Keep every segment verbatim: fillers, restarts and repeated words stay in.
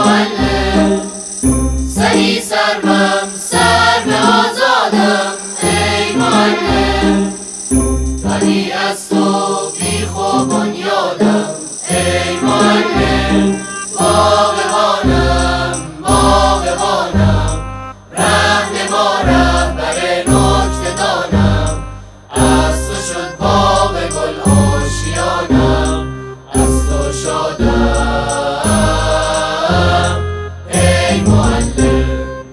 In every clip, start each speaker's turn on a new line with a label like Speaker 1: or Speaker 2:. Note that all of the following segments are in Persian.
Speaker 1: معلم، سری سرمم سر به آزادم ای معلم، ولی از تو بیخ و بنیادم ای معلم. باغبانم باغبانم، رهنما رهبر نکته دانم، از تو شد باغ گل آشیانم، از تو شادم ای معلم.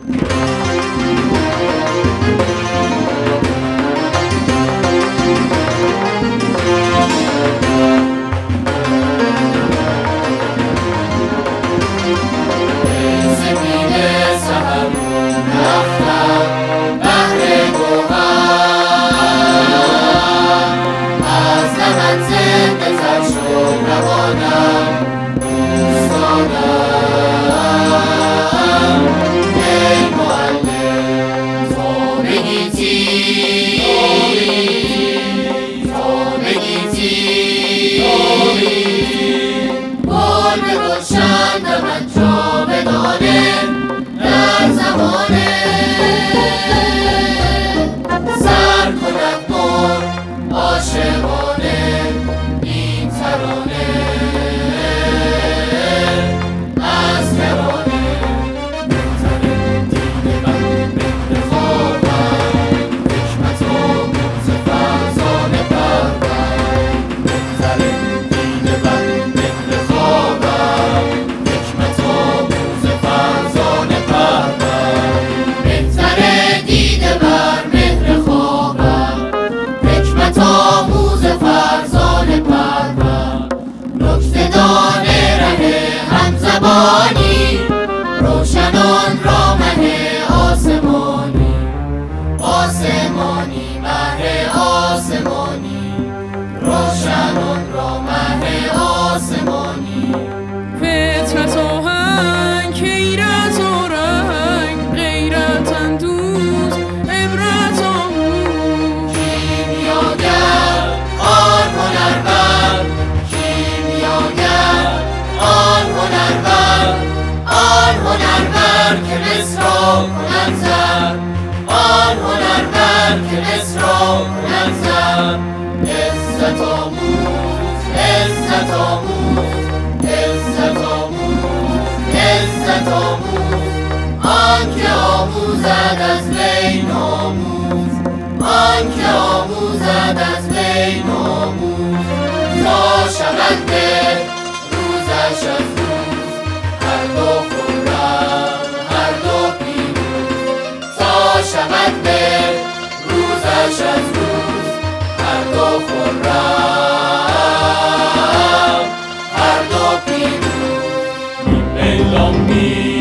Speaker 1: روشنان را مه آسمانی، آسمانی مه آسمانی، روشنان را مه آسمانی.
Speaker 2: فطرت آهنگ، حیرت و رنگ، غیرت اندوز، عبرت آموز.
Speaker 1: کیمیاگر آن هنرمند، کیمیاگر آن هنرمند، آن هنرمند که مصر را کند زر، آن هنرمند که مصر را کند زر. عزت آموز عزت آموز عزت آموز عزت آموز، آن که آموزد از وی ناموز، آن که آموزد از وی ناموز. تا شود به روزش از روز، هر دو خرم هر دو پیروز. تا شود به روزش از روز، هر دو خرم هر دو پیروز.
Speaker 3: اعلامی